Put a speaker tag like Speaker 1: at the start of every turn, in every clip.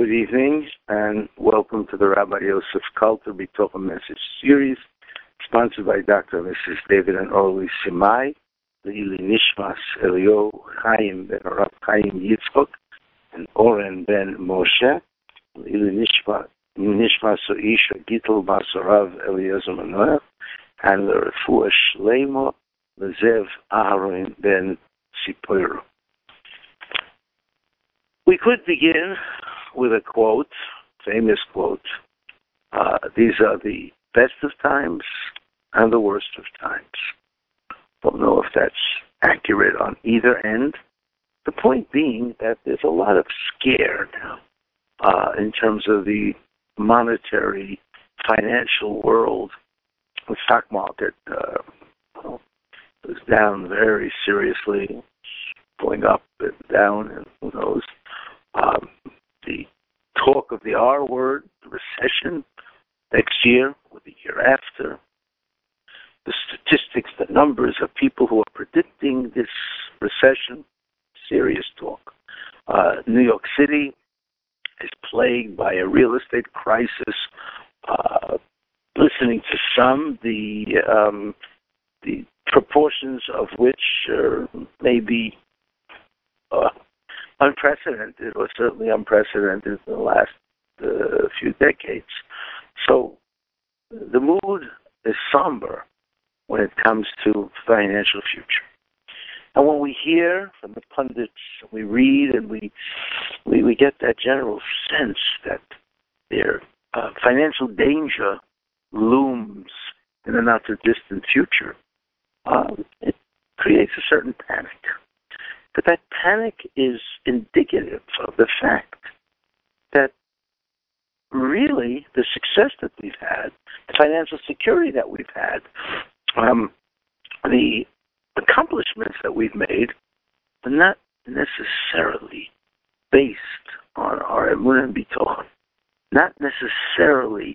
Speaker 1: Good evening and welcome to the Rabbi Yosef Kalter B'Toch Message Series, sponsored by Dr. and Mrs. David and Orly Shimai, Leili Nishmas Elio Chaim ben Rav Chaim Yitzchok, and Oren ben Moshe, Leili Nishmas Oisha Gittel Basorav Eliezer Manoach, and the Refuah Shleimo Lezev Aharon ben Siporo. We could begin with a quote, famous quote. These are the best of times and the worst of times. Don't know if that's accurate on either end. The point being that there's a lot of scare now in terms of the monetary, financial world. The stock market is down very seriously, going up and down, and who knows. The talk of the R word, the recession next year or the year after, the statistics, the numbers of people who are predicting this recession, serious talk. New York City is plagued by a real estate crisis. Listening to some, the proportions of which are maybe unprecedented, or certainly unprecedented in the last few decades. So the mood is somber when it comes to financial future. And when we hear from the pundits, we read and we get that general sense that their financial danger looms in the not-too-distant future, it creates a certain panic. But that panic is indicative of the fact that really the success that we've had, the financial security that we've had, the accomplishments that we've made are not necessarily based on our emunah and bitochen, not necessarily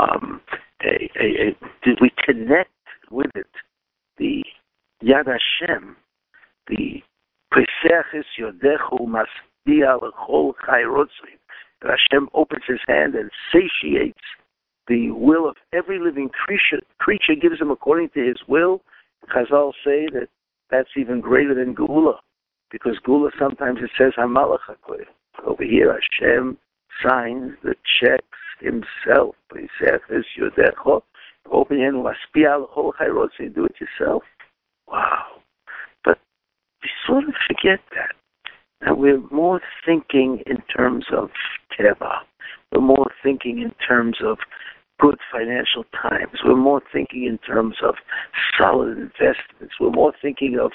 Speaker 1: did we connect with it, the Yad Hashem, the Pesachis Yodechu Masbia L'chol Chai Rotzin, that Hashem opens His hand and satiates the will of every living creature, gives him according to His will. Chazal say that that's even greater than Geula, because Geula sometimes it says Hamalach HaKoyim. Over here, Hashem signs the checks Himself. Pesachis Yodechu, open your hand, Masbia L'chol Chai Rotzin, do it yourself. Wow. We sort of forget that we're more thinking in terms of teva. We're more thinking in terms of good financial times. We're more thinking in terms of solid investments. We're more thinking of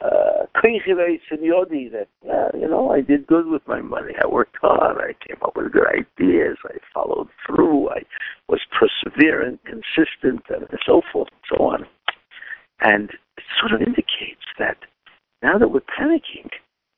Speaker 1: that, I did good with my money. I worked hard. I came up with good ideas. I followed through. I was perseverant, consistent, and so forth and so on. And it sort of indicates that now that we're panicking,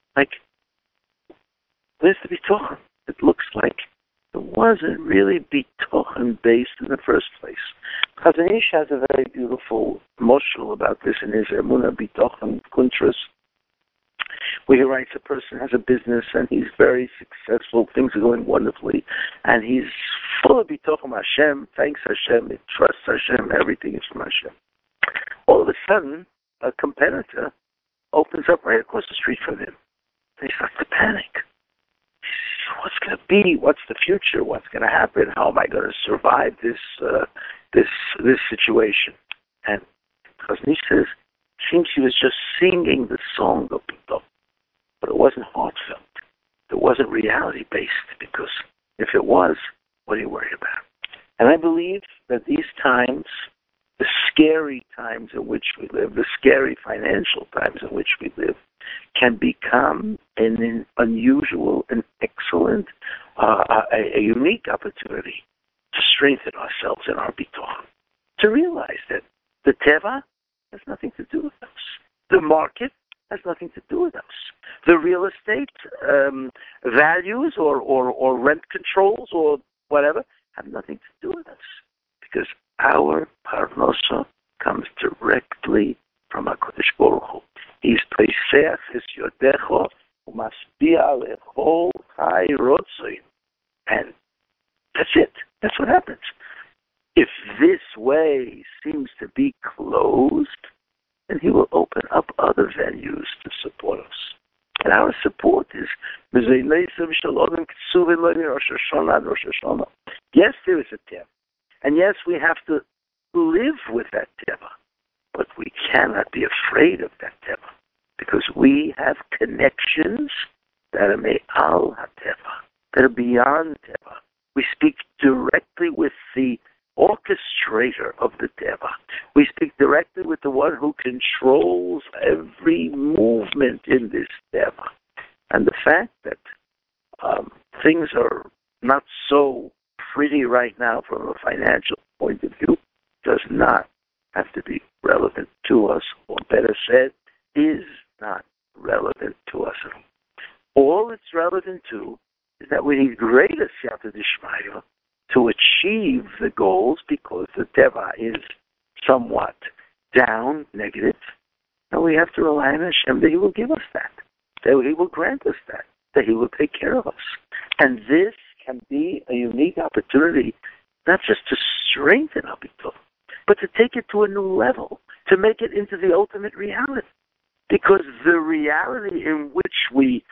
Speaker 1: where's the bitochen? It looks like it wasn't really bitochen based in the first place. Chazon Ish has a very beautiful moshel about this in his Emunah Bitochen Kuntras, where he writes a person has a business and he's very successful, things are going wonderfully, and he's full of bitochen Hashem, thanks Hashem, he trusts Hashem, everything is from Hashem. All of a sudden, a competitor opens up right across the street from him. And he starts to panic. What's going to be? What's the future? What's going to happen? How am I going to survive this situation? And Chazon Ish says, seems he was just singing the song of Bitoch, but it wasn't heartfelt. It wasn't reality-based, because if it was, what are you worried about? And I believe that these times, the scary times in which we live, the scary financial times in which we live, can become an unusual and excellent, a unique opportunity to strengthen ourselves in our bitochen, to realize that the teva has nothing to do with us. The market has nothing to do with us. The real estate values or rent controls or whatever have nothing to do with us, because our parnosa comes directly from HaKadosh Baruch Hu. He's Pesach es Yodecho u'masbia lechol chai rotzin. Yes, there is a teva. And yes, we have to live with that teva. But we cannot be afraid of that teva. Because we have connections that are me'al ha-teva, that are beyond teva. We speak directly with the orchestrator of the teva. We speak directly with the one who controls every movement in this teva. And the fact that things are not so pretty right now from a financial point of view does not have to be relevant to us, or better said, is not relevant to us at all. All it's relevant to is that we need greater siyata d'shmaya to achieve the goals, because the teva is somewhat down, negative, and we have to rely on Hashem that He will give us that He will grant us that He will take care of us. And this can be a unique opportunity, not just to strengthen our bittul, but to take it to a new level, to make it into the ultimate reality. Because the reality in which we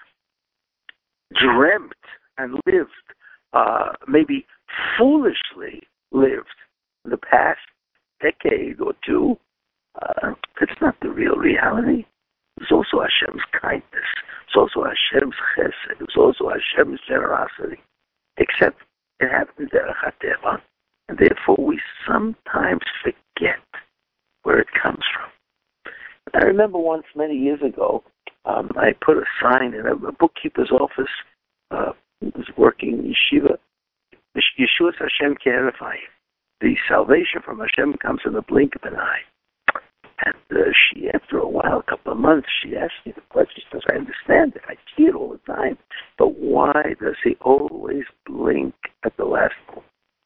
Speaker 1: dreamt and lived, maybe foolishly lived in the past decade or two, it's not the real reality. It's also Hashem's kindness. It's also Hashem's chesed. It's also Hashem's generosity. Except it happens derech hateva, and therefore we sometimes forget where it comes from. I remember once, many years ago, I put a sign in a bookkeeper's office. He was working in yeshiva. Yeshua's Hashem Kerefai. The salvation from Hashem comes in the blink of an eye. And she, after a while, a couple of months, she asked me the question. She says, I understand it. I see it all the time. But why does he always blink at the last moment?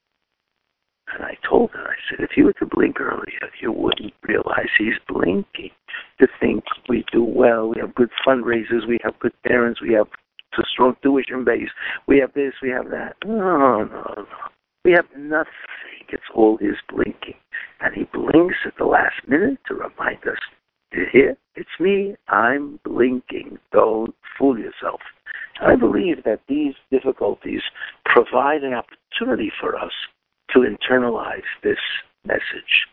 Speaker 1: And I told her, I said, if you were to blink earlier, you wouldn't realize he's blinking to think we do well, we have good fundraisers, we have good parents, we have a strong tuition base, we have this, we have that. No. We have nothing. It's all his blinking. And he blinks at the last minute to remind us, here, it's me, I'm blinking. Don't fool yourself. I believe that these difficulties provide an opportunity for us to internalize this message.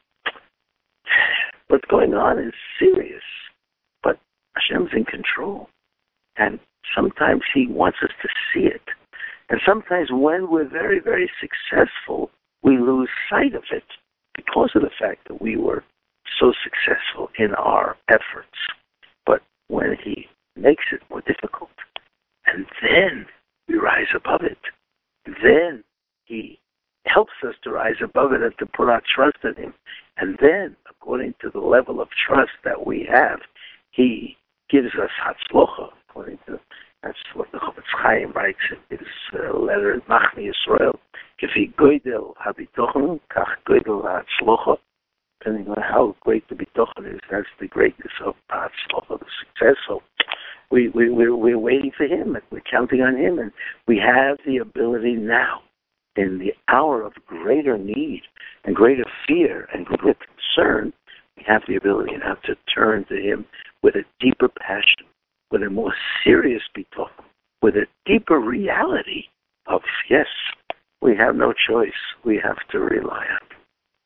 Speaker 1: What's going on is serious, but Hashem's in control. And sometimes He wants us to see it. And sometimes when we're very, very successful, we lose sight of it because of the fact that we were so successful in our efforts. But when He makes it more difficult, and then we rise above it, then He helps us to rise above it and to put our trust in Him. And then, according to the level of trust that we have, He gives us hatzlocha, according to that's what the Chofetz Chaim writes in his letter, Machmi Yisrael, Kefi goydel habitochen, kach goydel hatzlocha. Depending on how great the bitochen is, that's the greatness of hatzlocha, the success. So we're waiting for Him, and we're counting on Him, and we have the ability now, in the hour of greater need and greater fear and greater concern, we have the ability now to turn to Him with a deeper passion, with a more serious bitachon, with a deeper reality of, yes, we have no choice. We have to rely on Him.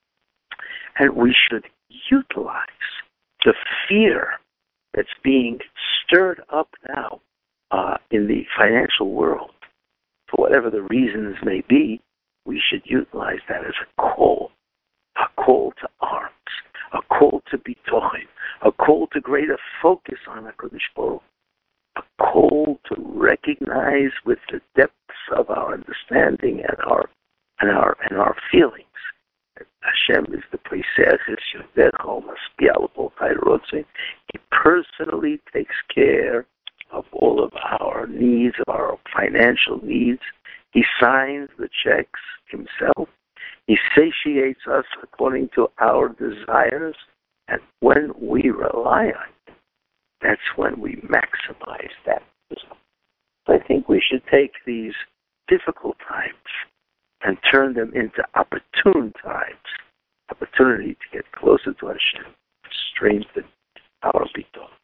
Speaker 1: And we should utilize the fear that's being stirred up now in the financial world. For whatever the reasons may be, we should utilize that as a call to arms, a call to bitachon, a call to greater focus on HaKadosh Baruch Hu, a call to recognize with the depths of our understanding and our feelings that Hashem is the Pesach Yodecho Maspia L'Kol Chai Rotzin. He personally takes care of all of our needs, of our financial needs. He signs the checks Himself. He satiates us according to our desires. And when we rely on Him, that's when we maximize that result. So I think we should take these difficult times and turn them into opportune times, opportunity to get closer to Hashem, strengthen our bitachon.